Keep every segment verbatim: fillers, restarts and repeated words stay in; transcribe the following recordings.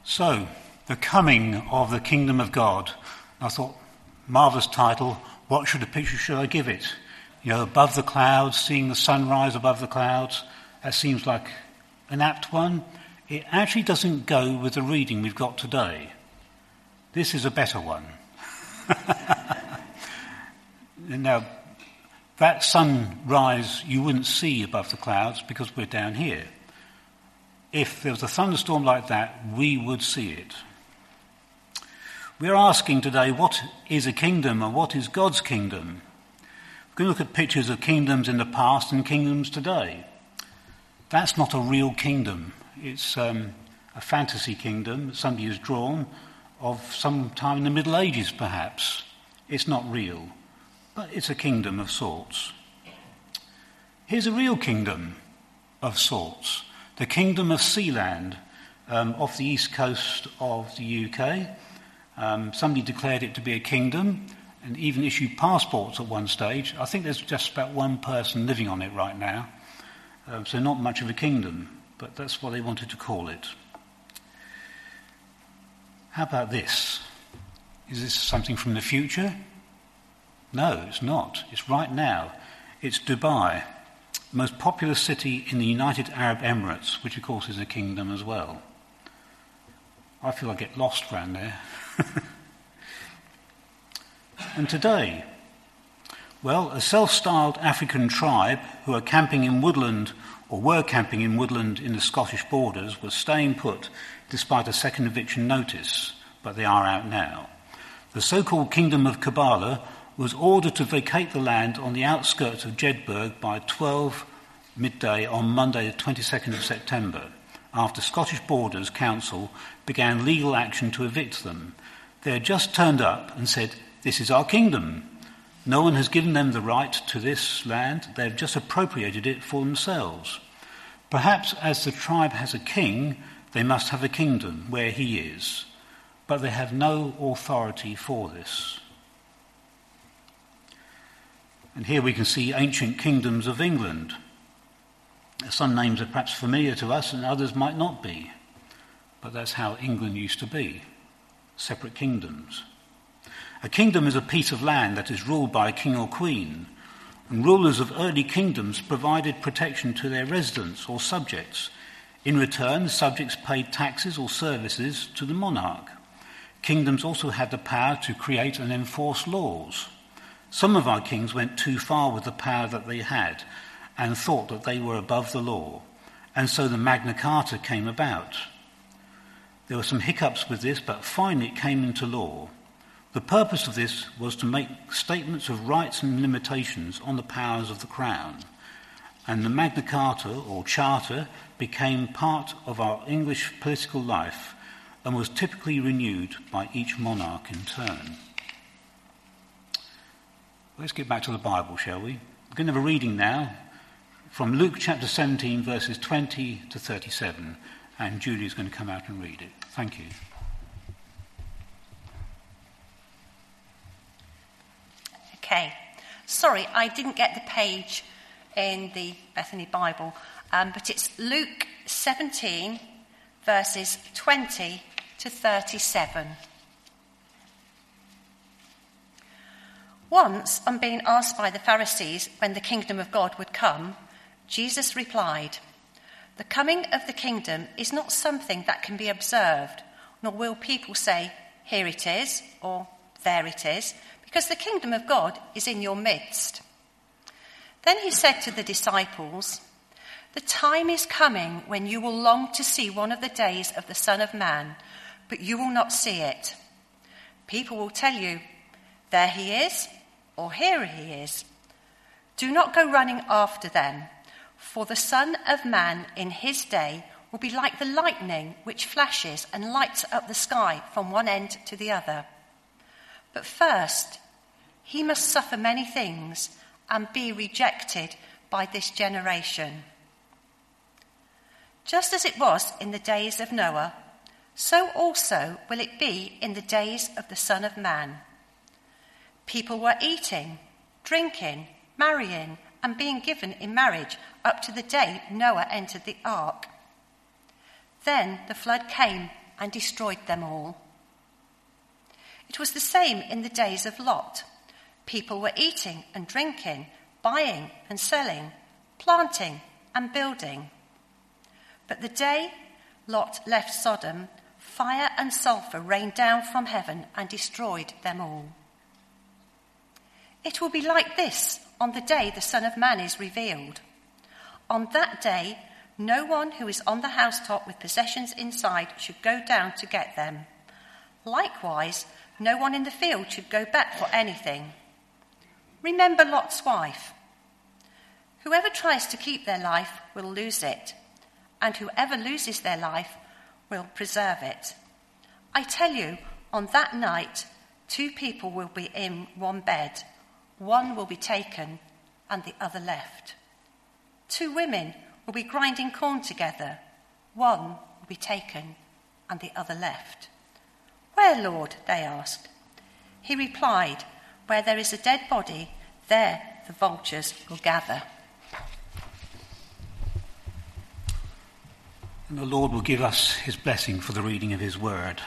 So, the coming of the kingdom of God. I thought, marvellous title, what should a picture should I give it? You know, above the clouds, seeing the sunrise above the clouds, that seems like an apt one. It actually doesn't go with the reading we've got today. This is a better one. Now, that sunrise you wouldn't see above the clouds because we're down here. If there was a thunderstorm like that, we would see it. We're asking today, what is a kingdom and what is God's kingdom? We're going to look at pictures of kingdoms in the past and kingdoms today. That's not a real kingdom. It's um, a fantasy kingdom that somebody has drawn of some time in the Middle Ages, perhaps. It's not real, but it's a kingdom of sorts. Here's a real kingdom of sorts. The kingdom of Sealand, um, off the east coast of the U K. Um, somebody declared it to be a kingdom and even issued passports at one stage. I think there's just about one person living on it right now. Um, so not much of a kingdom, but that's what they wanted to call it. How about this? Is this something from the future? No, it's not. It's right now. It's Dubai, the most populous city in the United Arab Emirates, which of course is a kingdom as well. I feel I get lost around there. And today, well, a self-styled African tribe who are camping in woodland, or were camping in woodland in the Scottish borders, was staying put despite a second eviction notice, but they are out now. The so-called Kingdom of Kabbalah was ordered to vacate the land on the outskirts of Jedburgh by twelve midday on Monday the twenty-second of September, after Scottish Borders Council began legal action to evict them. They had just turned up and said, "This is our kingdom." No one has given them the right to this land. They have just appropriated it for themselves. Perhaps as the tribe has a king, they must have a kingdom where he is. But they have no authority for this. And here we can see ancient kingdoms of England. Some names are perhaps familiar to us and others might not be. But that's how England used to be. Separate kingdoms. A kingdom is a piece of land that is ruled by a king or queen, and rulers of early kingdoms provided protection to their residents or subjects. In return, subjects paid taxes or services to the monarch. Kingdoms also had the power to create and enforce laws. Some of our kings went too far with the power that they had and thought that they were above the law, and so the Magna Carta came about. There were some hiccups with this, but finally it came into law. The purpose of this was to make statements of rights and limitations on the powers of the crown. And the Magna Carta, or Charter, became part of our English political life and was typically renewed by each monarch in turn. Let's get back to the Bible, shall we? We're going to have a reading now from Luke chapter seventeen, verses twenty to thirty-seven, and Julie is going to come out and read it. Thank you. Okay. Sorry, I didn't get the page in the Bethany Bible, um, but it's Luke seventeen, verses twenty to thirty-seven. Once, on being asked by the Pharisees when the kingdom of God would come, Jesus replied, "The coming of the kingdom is not something that can be observed, nor will people say, 'Here it is,' or 'There it is,' because the kingdom of God is in your midst." Then he said to the disciples, "The time is coming when you will long to see one of the days of the Son of Man, but you will not see it. People will tell you, 'There he is,' or 'Here he is.' Do not go running after them, for the Son of Man in his day will be like the lightning which flashes and lights up the sky from one end to the other. But first, he must suffer many things and be rejected by this generation. Just as it was in the days of Noah, so also will it be in the days of the Son of Man. People were eating, drinking, marrying, and being given in marriage up to the day Noah entered the ark. Then the flood came and destroyed them all. It was the same in the days of Lot. People were eating and drinking, buying and selling, planting and building. But the day Lot left Sodom, fire and sulfur rained down from heaven and destroyed them all. It will be like this on the day the Son of Man is revealed. On that day, no one who is on the housetop with possessions inside should go down to get them. Likewise, no one in the field should go back for anything. Remember Lot's wife. Whoever tries to keep their life will lose it, and whoever loses their life will preserve it. I tell you, on that night, two people will be in one bed. One will be taken and the other left. Two women will be grinding corn together. One will be taken and the other left. Where, Lord? They asked. He replied, where there is a dead body, there the vultures will gather. And the Lord will give us his blessing for the reading of his word.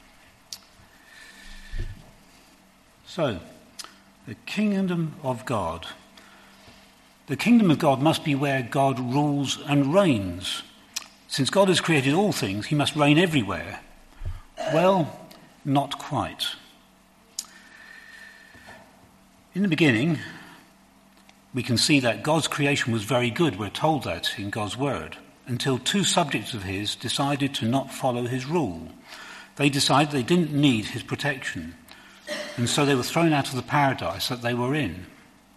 So, the kingdom of God. The kingdom of God must be where God rules and reigns. Since God has created all things, he must reign everywhere. Well, not quite. In the beginning, we can see that God's creation was very good. We're told that in God's word. Until two subjects of his decided to not follow his rule. They decided they didn't need his protection, and so they were thrown out of the paradise that they were in.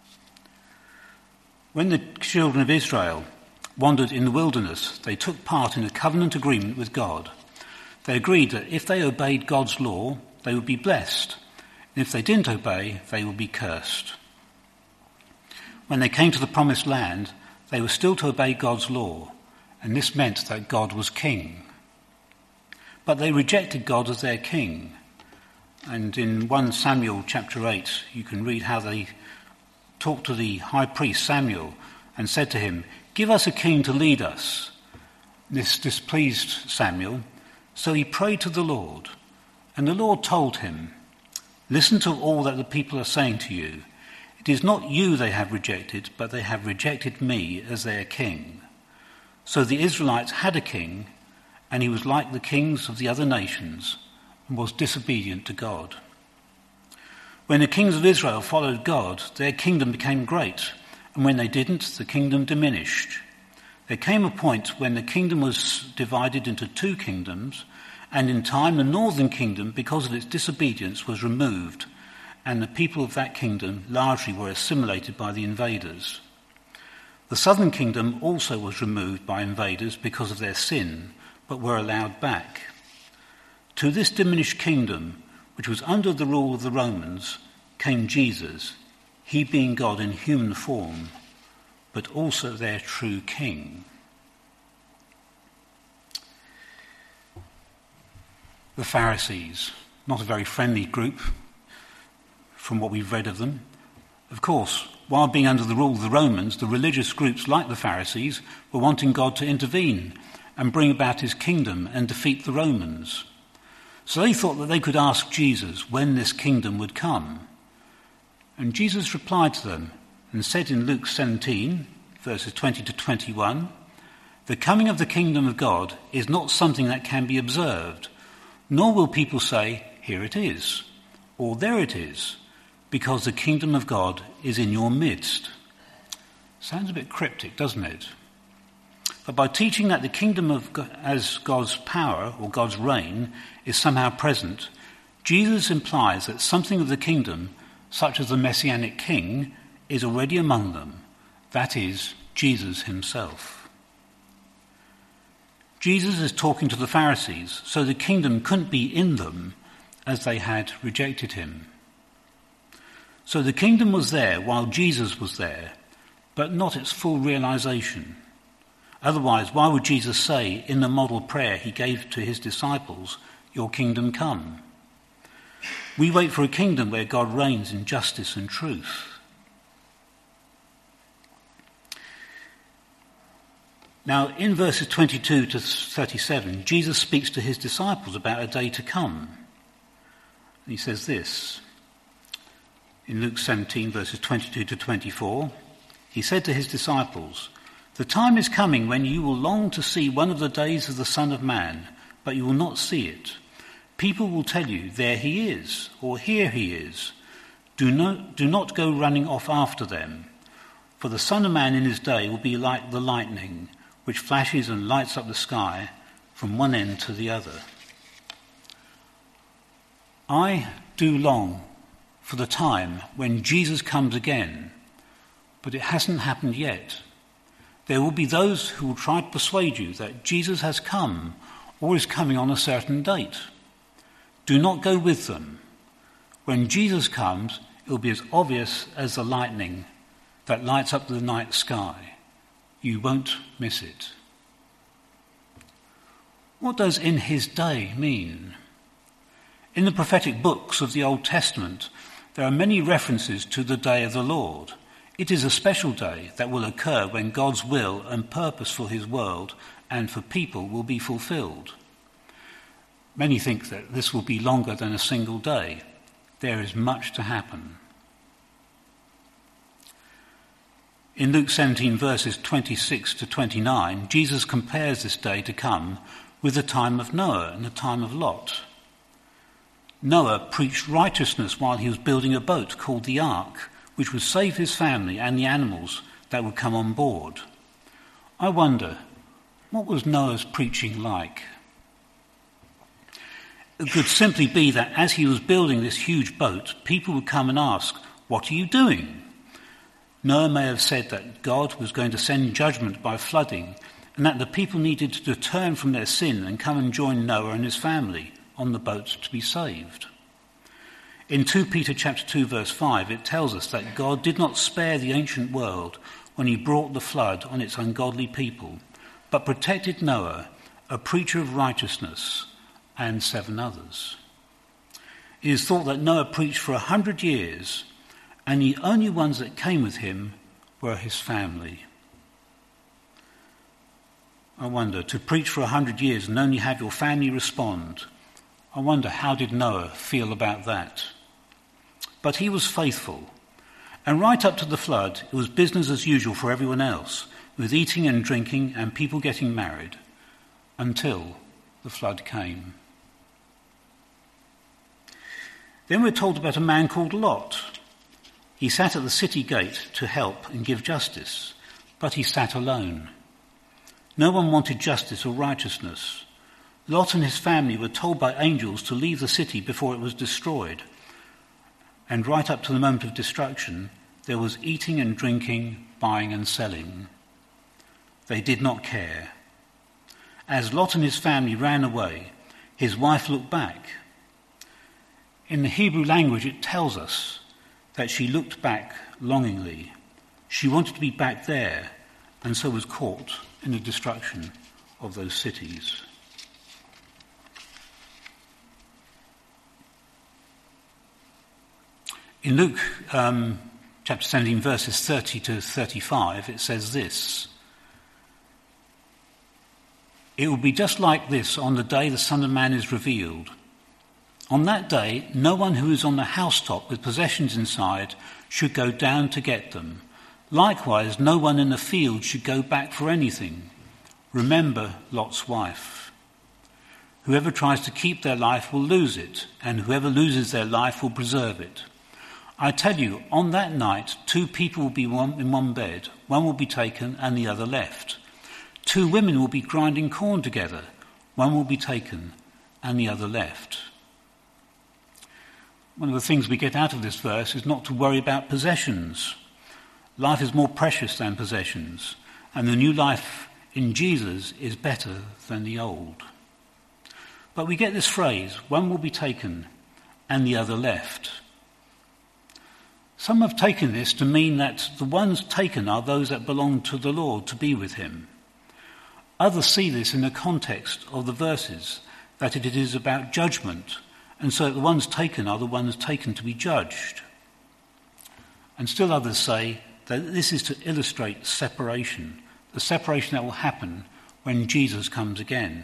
When the children of Israel wandered in the wilderness, they took part in a covenant agreement with God. They agreed that if they obeyed God's law, they would be blessed, and if they didn't obey, they would be cursed. When they came to the promised land, they were still to obey God's law, and this meant that God was king. But they rejected God as their king. And in First Samuel chapter eight, you can read how they talked to the high priest Samuel and said to him, "Give us a king to lead us." This displeased Samuel, so he prayed to the Lord. And the Lord told him, "Listen to all that the people are saying to you. It is not you they have rejected, but they have rejected me as their king." So the Israelites had a king, and he was like the kings of the other nations, and was disobedient to God. When the kings of Israel followed God, their kingdom became great, and when they didn't, the kingdom diminished. There came a point when the kingdom was divided into two kingdoms, and in time the northern kingdom, because of its disobedience, was removed, and the people of that kingdom largely were assimilated by the invaders. The southern kingdom also was removed by invaders because of their sin, but were allowed back. To this diminished kingdom, which was under the rule of the Romans, came Jesus, he being God in human form, but also their true king. The Pharisees, not a very friendly group from what we've read of them. Of course, while being under the rule of the Romans, the religious groups like the Pharisees were wanting God to intervene and bring about his kingdom and defeat the Romans. So they thought that they could ask Jesus when this kingdom would come. And Jesus replied to them and said in Luke seventeen, verses twenty to twenty-one, "The coming of the kingdom of God is not something that can be observed, nor will people say, 'Here it is,' or 'There it is,' because the kingdom of God is in your midst." Sounds a bit cryptic, doesn't it? But by teaching that the kingdom of God, as God's power or God's reign is somehow present, Jesus implies that something of the kingdom, such as the Messianic king, is already among them. That is, Jesus himself. Jesus is talking to the Pharisees, so the kingdom couldn't be in them as they had rejected him. So the kingdom was there while Jesus was there, but not its full realization. Otherwise, why would Jesus say in the model prayer he gave to his disciples, "Your kingdom come"? We wait for a kingdom where God reigns in justice and truth. Now, in verses twenty-two to thirty-seven, Jesus speaks to his disciples about a day to come. And he says this, in Luke seventeen, verses twenty-two to twenty-four, he said to his disciples, "The time is coming when you will long to see one of the days of the Son of Man, but you will not see it. People will tell you, 'There he is,' or 'Here he is.' Do not, do not go running off after them. For the Son of Man in his day will be like the lightning, which flashes and lights up the sky from one end to the other." I do long for the time when Jesus comes again, but it hasn't happened yet. There will be those who will try to persuade you that Jesus has come or is coming on a certain date. Do not go with them. When Jesus comes, it will be as obvious as the lightning that lights up the night sky. You won't miss it. What does "in his day" mean? In the prophetic books of the Old Testament, there are many references to the day of the Lord. It is a special day that will occur when God's will and purpose for his world and for people will be fulfilled. Many think that this will be longer than a single day. There is much to happen. In Luke seventeen, verses twenty-six to twenty-nine, Jesus compares this day to come with the time of Noah and the time of Lot. Noah preached righteousness while he was building a boat called the Ark, which would save his family and the animals that would come on board. I wonder, what was Noah's preaching like? It could simply be that as he was building this huge boat, people would come and ask, "What are you doing?" Noah may have said that God was going to send judgment by flooding, and that the people needed to turn from their sin and come and join Noah and his family on the boat to be saved. In Second Peter chapter two, verse five, it tells us that God did not spare the ancient world when he brought the flood on its ungodly people, but protected Noah, a preacher of righteousness, and seven others. It is thought that Noah preached for a hundred years, and the only ones that came with him were his family. I wonder, to preach for a hundred years and only have your family respond, I wonder how did Noah feel about that? But he was faithful, and right up to the flood, it was business as usual for everyone else, with eating and drinking and people getting married, until the flood came. Then we're told about a man called Lot. He sat at the city gate to help and give justice, but he sat alone. No one wanted justice or righteousness. Lot and his family were told by angels to leave the city before it was destroyed. And right up to the moment of destruction, there was eating and drinking, buying and selling. They did not care. As Lot and his family ran away, his wife looked back. In the Hebrew language, it tells us that she looked back longingly. She wanted to be back there, and so was caught in the destruction of those cities. In Luke um, chapter seventeen, verses thirty to thirty-five, it says this: "It will be just like this on the day the Son of Man is revealed. On that day, no one who is on the housetop with possessions inside should go down to get them. Likewise, no one in the field should go back for anything. Remember Lot's wife. Whoever tries to keep their life will lose it, and whoever loses their life will preserve it. I tell you, on that night, two people will be one, in one bed. One will be taken and the other left. Two women will be grinding corn together. One will be taken and the other left." One of the things we get out of this verse is not to worry about possessions. Life is more precious than possessions, and the new life in Jesus is better than the old. But we get this phrase, one will be taken and the other left. Some have taken this to mean that the ones taken are those that belong to the Lord to be with him. Others see this in the context of the verses, that it is about judgment, and so the ones taken are the ones taken to be judged. And still others say that this is to illustrate separation, the separation that will happen when Jesus comes again.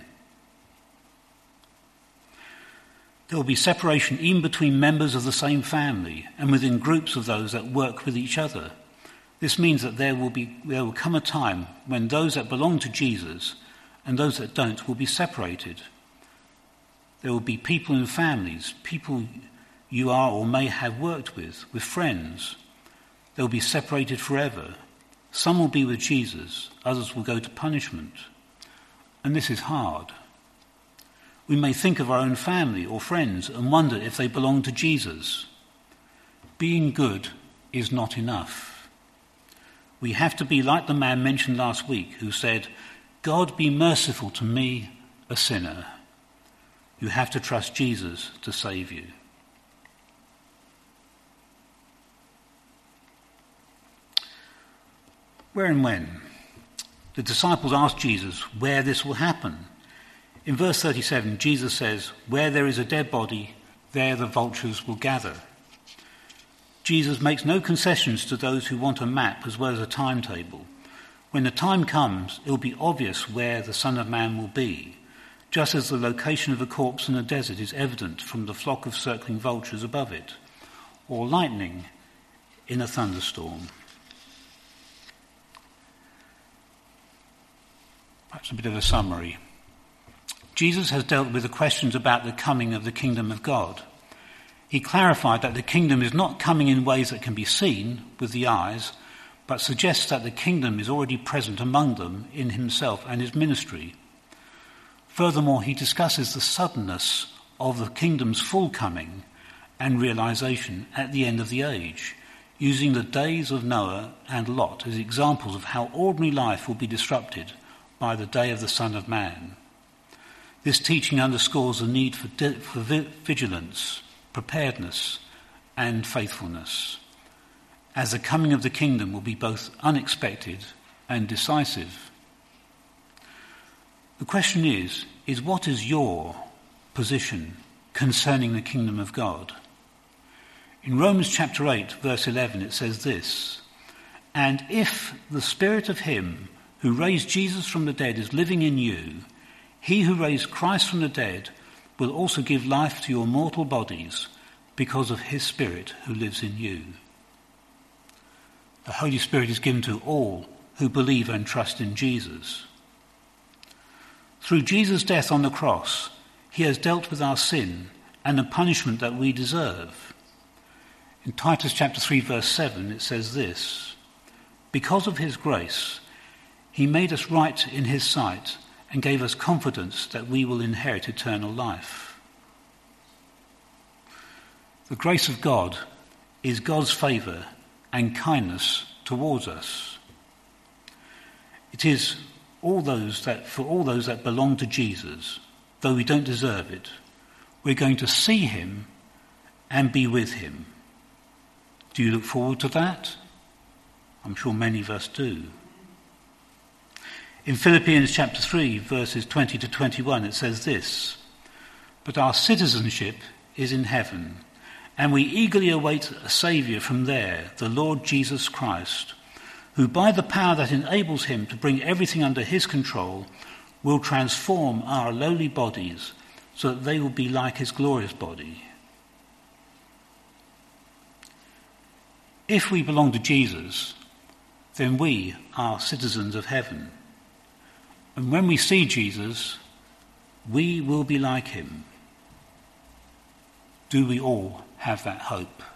There will be separation even between members of the same family and within groups of those that work with each other. This means that there will be there will come a time when those that belong to Jesus and those that don't will be separated. There will be people in families, people you are or may have worked with, with friends. They will be separated forever. Some will be with Jesus, others will go to punishment. And this is hard. We may think of our own family or friends and wonder if they belong to Jesus. Being good is not enough. We have to be like the man mentioned last week who said, "God be merciful to me, a sinner." You have to trust Jesus to save you. Where and when? The disciples asked Jesus where this will happen. In verse thirty-seven, Jesus says, "Where there is a dead body, there the vultures will gather." Jesus makes no concessions to those who want a map as well as a timetable. When the time comes, it will be obvious where the Son of Man will be, just as the location of a corpse in a desert is evident from the flock of circling vultures above it, or lightning in a thunderstorm. Perhaps a bit of a summary. Jesus has dealt with the questions about the coming of the kingdom of God. He clarified that the kingdom is not coming in ways that can be seen with the eyes, but suggests that the kingdom is already present among them in himself and his ministry. Furthermore, he discusses the suddenness of the kingdom's full coming and realization at the end of the age, using the days of Noah and Lot as examples of how ordinary life will be disrupted by the day of the Son of Man. This teaching underscores the need for, di- for vi- vigilance, preparedness, and faithfulness, as the coming of the kingdom will be both unexpected and decisive. The question is, is what is your position concerning the kingdom of God? In Romans chapter eight, verse eleven, it says this, "And if the spirit of him who raised Jesus from the dead is living in you, he who raised Christ from the dead will also give life to your mortal bodies because of his Spirit who lives in you." The Holy Spirit is given to all who believe and trust in Jesus. Through Jesus' death on the cross, he has dealt with our sin and the punishment that we deserve. In Titus chapter three, verse seven, it says this, "Because of his grace, he made us right in his sight and gave us confidence that we will inherit eternal life." The grace of God is God's favour and kindness towards us. It is all those that, for all those that belong to Jesus, though we don't deserve it, we're going to see him and be with him. Do you look forward to that? I'm sure many of us do. In Philippians chapter three, verses twenty to twenty-one, it says this, "But our citizenship is in heaven, and we eagerly await a Saviour from there, the Lord Jesus Christ, who by the power that enables him to bring everything under his control will transform our lowly bodies so that they will be like his glorious body." If we belong to Jesus, then we are citizens of heaven. And when we see Jesus, we will be like him. Do we all have that hope?